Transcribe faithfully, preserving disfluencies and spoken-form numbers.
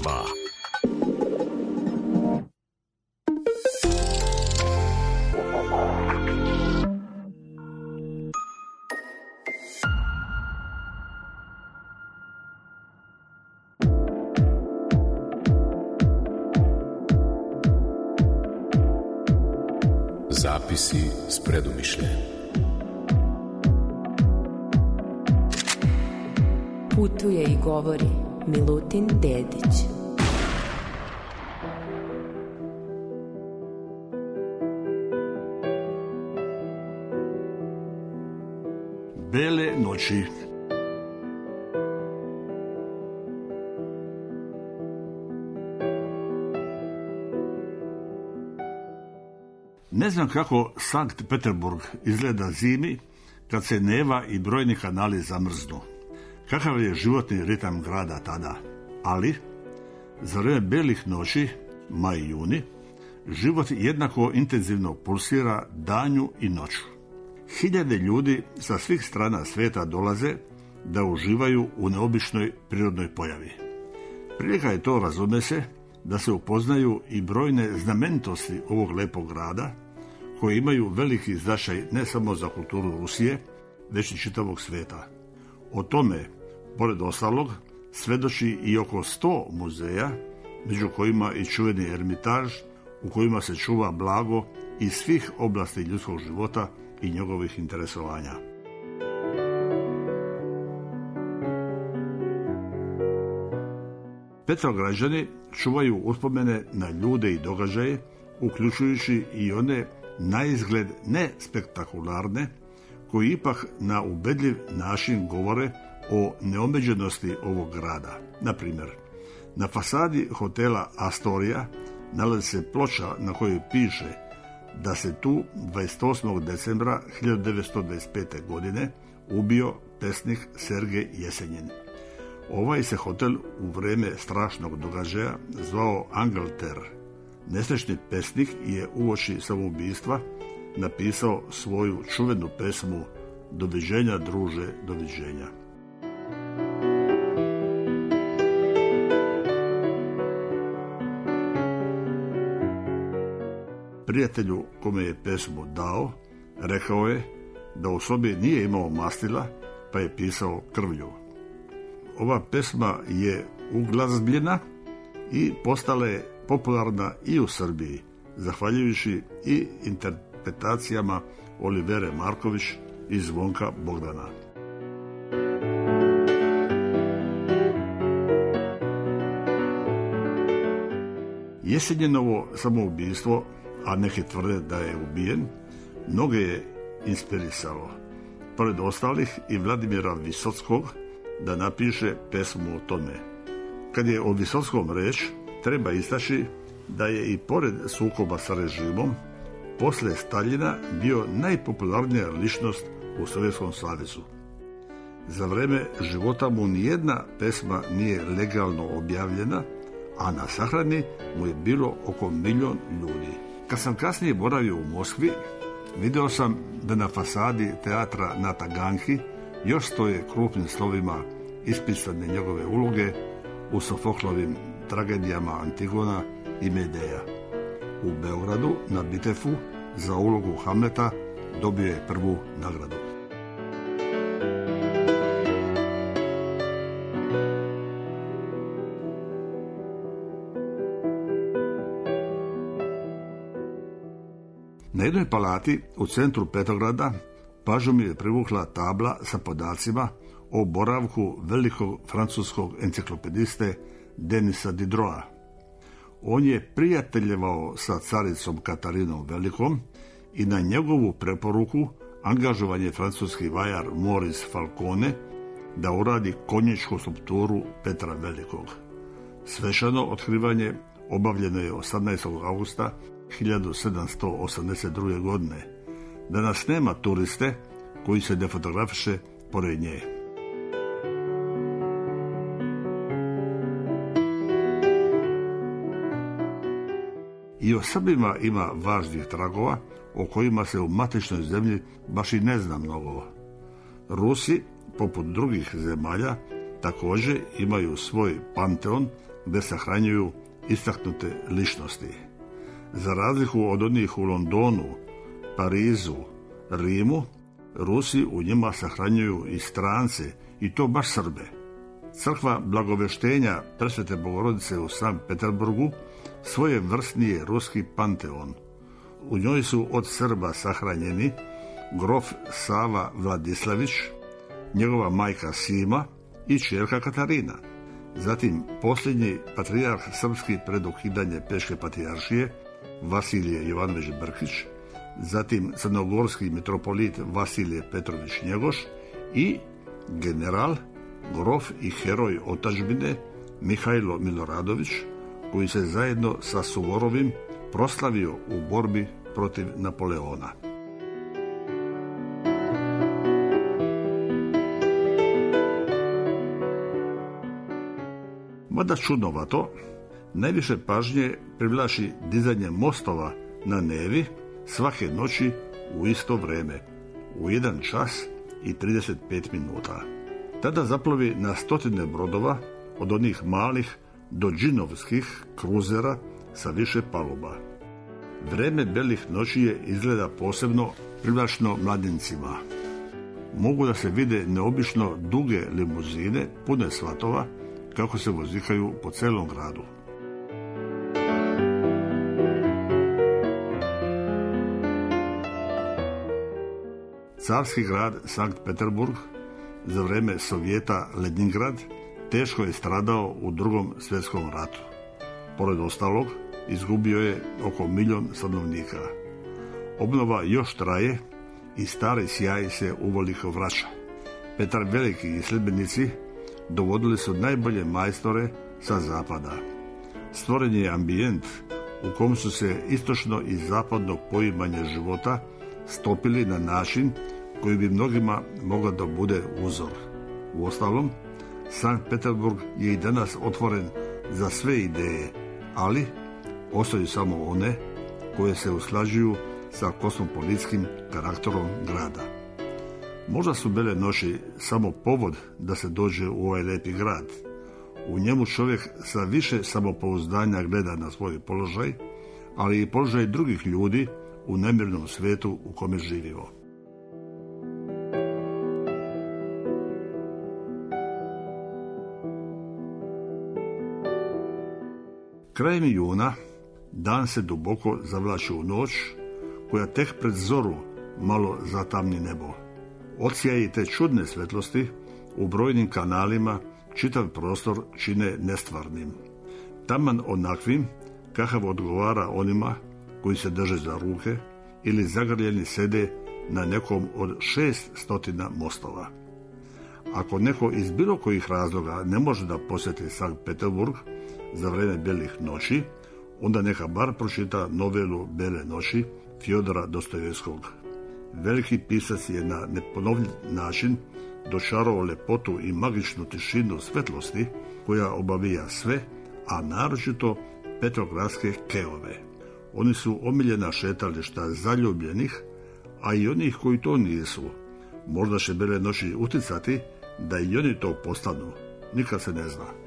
dva. Zapisi s predumišljajem. Putuje i govori Milutin Dedić. Bele noći. Ne znam kako Sankt Peterburg izgleda zimi kad se Neva i brojni kanali zamrznu. Kakav je životni ritam grada tada? Ali, za vrijeme belih noći, maj i juni, život jednako intenzivno pulsira danju i noću. Hiljade ljudi sa svih strana svijeta dolaze da uživaju u neobičnoj prirodnoj pojavi. Prilika je to, razume se, da se upoznaju i brojne znamenitosti ovog lepog grada, koji imaju veliki značaj ne samo za kulturu Rusije, već i čitavog svijeta. O tome, pored ostalog, svjedoči i oko sto muzeja, među kojima i čuveni Ermitaž, u kojima se čuva blago iz svih oblasti ljudskog života i njegovih interesovanja. Petrograđani čuvaju uspomene na ljude i događaje, uključujući i one naizgled ne spektakularne, koji ipak na ubedljiv način govore o neomeđenosti ovog grada. Na primjer, na fasadi hotela Astoria nalazi se ploča na kojoj piše da se tu dvadeset osmog decembra hiljadu devetsto dvadeset pete. godine ubio pesnik Sergej Jesenjin. Ovaj se hotel u vrijeme strašnog događaja zvao Angleter. Nesrećni pesnik je uoči samoubistva napisao svoju čuvenu pesmu Doviđenja, druže, doviđenja. Prijatelju kome je pesmu dao, rekao je da u sobi nije imao mastila, pa je pisao krvlju. Ova pesma je uglazbljena i postala je popularna i u Srbiji, zahvaljujući i interpretacijama Olivere Marković i Zvonka Bogdana. Jesenjinovo samoubistvo, a neki tvrde da je ubijen, mnoge je inspirisalo. Pored ostalih i Vladimira Visockog da napiše pesmu o tome. Kad je o Visotskom reč, treba istaći da je i pored sukoba sa režimom, poslije Staljina bio najpopularnija ličnost u Sovjetskom savezu. Za vrijeme života mu nijedna pesma nije legalno objavljena, a na sahrani mu je bilo oko milion ljudi. Kad sam kasnije boravio u Moskvi, vidio sam da na fasadi teatra na Taganki još stoje krupnim slovima ispisane njegove uloge u Sofoklovim tragedijama Antigona i Medeja. U Beogradu na Bitefu za ulogu Hamleta dobio je prvu nagradu. Na jednoj palati u centru Petrograda pažnju mi je privukla tabla sa podacima o boravku velikog francuskog enciklopediste Denisa Diderota. On je prijateljevao sa caricom Katarinom Velikom i na njegovu preporuku angažovan je francuski vajar Maurice Falcone da uradi konjičku skulpturu Petra Velikog. Svečano otkrivanje obavljeno je osamnaestog augusta hiljadu sedamsto osamdeset druge. godine. Danas nema turiste koji se ne fotografiše pored nje. I o Srbima ima važnih tragova o kojima se u matičnoj zemlji baš i ne zna mnogo. Rusi, poput drugih zemalja, također imaju svoj panteon gdje sahranjuju istaknute ličnosti. Za razliku od onih u Londonu, Parizu, Rimu, Rusi u njima sahranjuju i strance, i to baš Srbe. Crkva Blagoveštenja Presvete Bogorodice u Sankt Peterburgu svojevrsni je ruski panteon. U njoj su od Srba sahranjeni grof Sava Vladislavić, njegova majka Sima i ćerka Katarina. Zatim posljednji patrijarh srpski pred ukidanje Peške patrijaršije Vasilije Jovanović Brkić, zatim crnogorski mitropolit Vasilije Petrović Njegoš i general, grof i heroj otadžbine Mihajlo Miloradović, koji se zajedno sa Suvorovim proslavio u borbi protiv Napoleona. Mada čudnovato, najviše pažnje privlači dizanje mostova na Nevi svake noći u isto vrijeme, u jedan čas i trideset pet minuta. Tada zaplovi na stotine brodova, od onih malih do džinovskih kruzera sa više paluba. Vreme belih noći je izgleda posebno privlačno mladincima. Mogu da se vide neobično duge limuzine pune svatova kako se vozikaju po celom gradu. Carski grad Sankt Peterburg, za vrijeme Sovjeta Leningrad, teško je stradao u Drugom svjetskom ratu. Pored ostalog, izgubio je oko milion stanovnika. Obnova još traje i stari sjaj se uveliko vraća. Petar Veliki i sljedbenici dovodili su najbolje majstore sa zapada. Stvoren je ambijent u kom su se istočno i zapadno poimanje života stopili na način koji bi mnogima mogao da bude uzor. Uostalom, Sankt Peterburg je i danas otvoren za sve ideje, ali ostaju samo one koje se usklađuju sa kosmopolitskim karakterom grada. Možda su bele noći samo povod da se dođe u ovaj lepi grad. U njemu čovjek sa više samopouzdanja gleda na svoj položaj, ali i položaj drugih ljudi u nemirnom svetu u kome živimo. Krajem juna dan se duboko zavlači u noć, koja tek pred zoru malo zatamni nebo. Odsjaji te čudne svetlosti u brojnim kanalima čitav prostor čine nestvarnim. Taman onakvim kakav odgovara onima koji se drže za ruke ili zagrljeni sede na nekom od šest stotina mostova. Ako neko iz bilo kojih razloga ne može da posjeti Sankt Peterburg za vrijeme belih noći, onda neka bar pročita novelu Bele noći Fjodora Dostojevskog. Veliki pisac je na neponovljiv način dočarao lepotu i magičnu tišinu svetlosti koja obavija sve, a naročito petrogradske keove. Oni su omiljena šetališta zaljubljenih, a i onih koji to nisu. Možda će bele noći uticati da i oni to postanu. Nikad se ne zna.